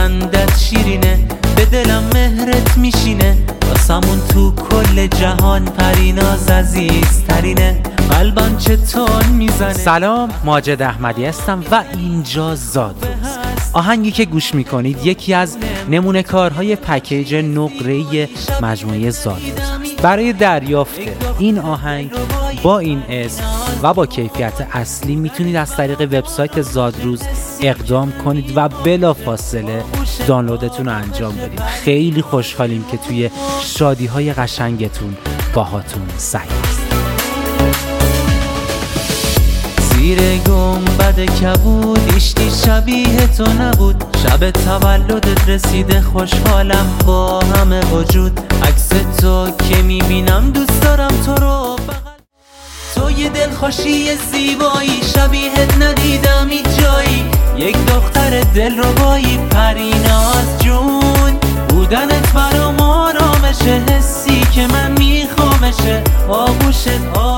خندت شیرینه، به دلم مهرت میشینه، واسمون تو کل جهان پریناز عزیزترینه، قلبم چطور میزنه. سلام، ماجد احمدی هستم و اینجا زادروز. آهنگی که گوش میکنید یکی از نمونه کارهای پکیج نقره‌ای مجموعه زادروز است. برای دریافت این آهنگ با این اسم و با کیفیت اصلی میتونید از طریق وبسایت زادروز اقدام کنید و بلافاصله دانلودتون رو انجام بدید. خیلی خوشحالیم که توی شادی‌های قشنگتون باهاتون سعی است. زیر گنبد کبود هیچی شبیه تو نبود، شب تولدت رسیده خوشحالم با همه وجود، عکس تو که میبینم دوست دارم تو رو بغل، تو یه دلخوشی زیبایی شبیهت ندیدم هیچ جایی، یک دختر دلربایی پریناز جون، بودنت برام آرامشه، حسی که من میخوامشه، آغوشت